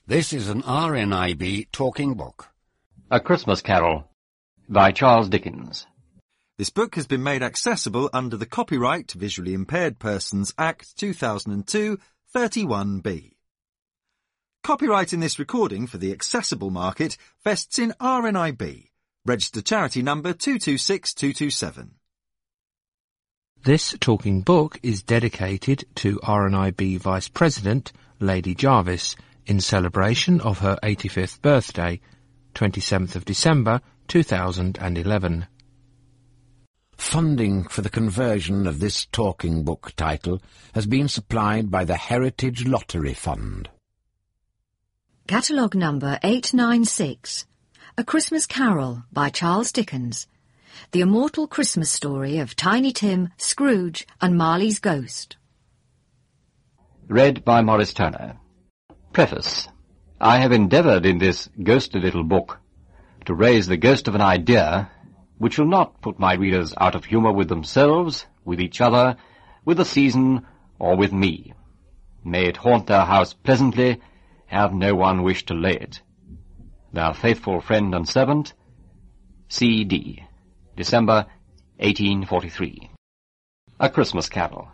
This is an RNIB talking book. A Christmas Carol by Charles Dickens. This book has been made accessible under the Copyright Visually Impaired Persons Act 2002 31B. Copyright in this recording for the accessible market vests in RNIB, registered charity number 226227. This talking book is dedicated to RNIB Vice President Lady Jarvis in celebration of her 85th birthday, 27th of December 2011. Funding for the conversion of this talking book title has been supplied by the Heritage Lottery Fund. Catalogue number 896, A Christmas Carol by Charles Dickens. The immortal Christmas story of Tiny Tim, Scrooge and Marley's Ghost. Read by Maurice Turner. Preface. I have endeavoured in this ghostly little book to raise the ghost of an idea which will not put my readers out of humour with themselves, with each other, with the season, or with me. May it haunt their house pleasantly, have no one wish to lay it. Their faithful friend and servant, C.D. December 1843. A Christmas Carol.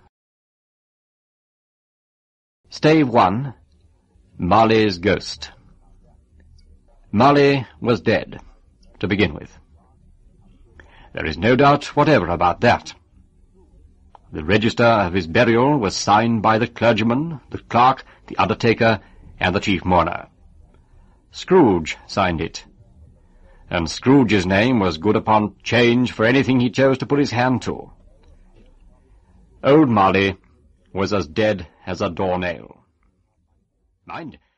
Stave 1. Marley's Ghost. Marley was dead, to begin with. There is no doubt whatever about that. The register of his burial was signed by the clergyman, the clerk, the undertaker, and the chief mourner. Scrooge signed it, and Scrooge's name was good upon change for anything he chose to put his hand to. Old Marley was as dead as a doornail. Mind,